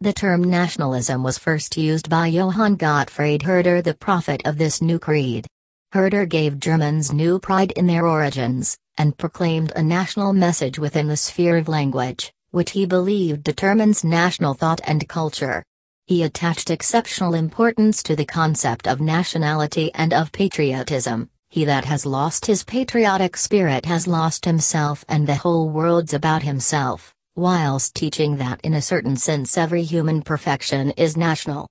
The term nationalism was first used by Johann Gottfried Herder, the prophet of this new creed. Herder gave Germans new pride in their origins, and proclaimed a national message within the sphere of language, which he believed determines national thought and culture. He attached exceptional importance to the concept of nationality and of patriotism. He that has lost his patriotic spirit has lost himself, and the whole world's about himself, whilst teaching that in a certain sense every human perfection is national.